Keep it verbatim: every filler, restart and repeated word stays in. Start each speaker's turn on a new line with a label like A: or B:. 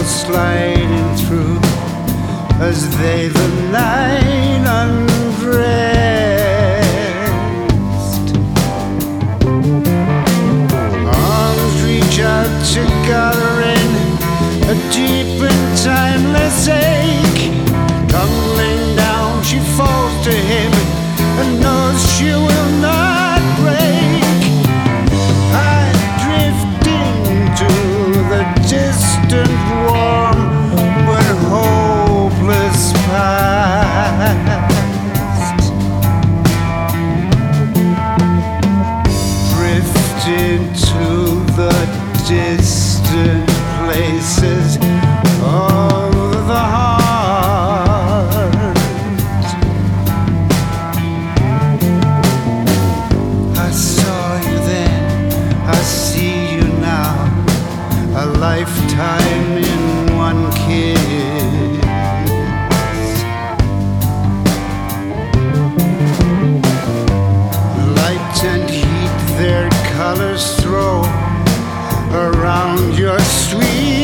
A: sliding through as they the night undressed. Arms reach out together in a deep and timeless ache. Tumbling down, she falls to him and knows she will not break. I'm drifting to the distant, warm but hopeless past. Drifting to the distant places of the heart. I saw you then, I see you now, a lifetime in one kiss. Light and heat their colors throw around your sweet